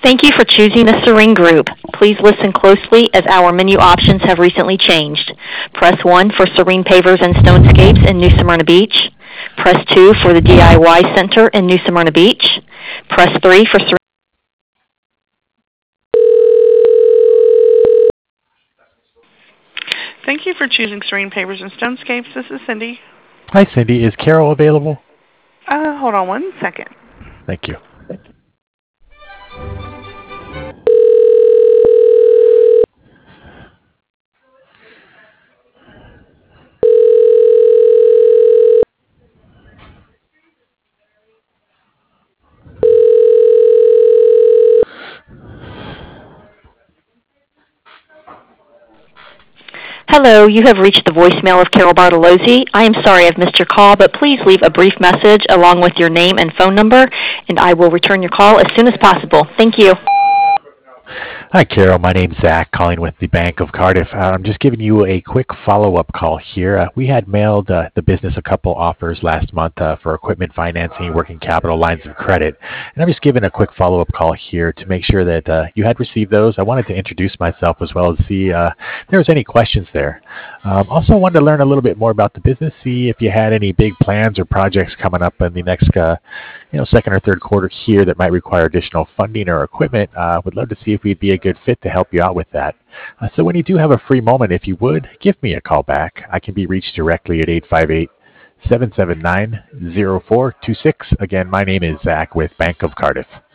Thank you for choosing the Serene Group. Please listen closely as our menu options have recently changed. Press 1 for Serene Pavers and Stonescapes in New Smyrna Beach. Press 2 for the DIY Center in New Smyrna Beach. Press 3 for Serene. Thank you for choosing Serene Pavers and Stonescapes. This is Cindy. Hi, Cindy. Is Carol available? Hold on one second. Thank you. Hello, you have reached the voicemail of Carol Bartolozzi. I am sorry I've missed your call, but please leave a brief message along with your name and phone number, and I will return your call as soon as possible. Thank you. Hi, Carol. My name's Zach, calling with the Bank of Cardiff. I'm just giving you a quick follow-up call here. We had mailed the business a couple offers last month for equipment financing, working capital lines of credit. And I'm just giving a quick follow-up call here to make sure that you had received those. I wanted to introduce myself as well as see if there was any questions there. Also wanted to learn a little bit more about the business, see if you had any big plans or projects coming up in the next second or third quarter here that might require additional funding or equipment. Would love to see if we'd be a good fit to help you out with that. So when you do have a free moment, if you would, give me a call back. I can be reached directly at 858-779-0426. Again, my name is Zach with Bank of Cardiff.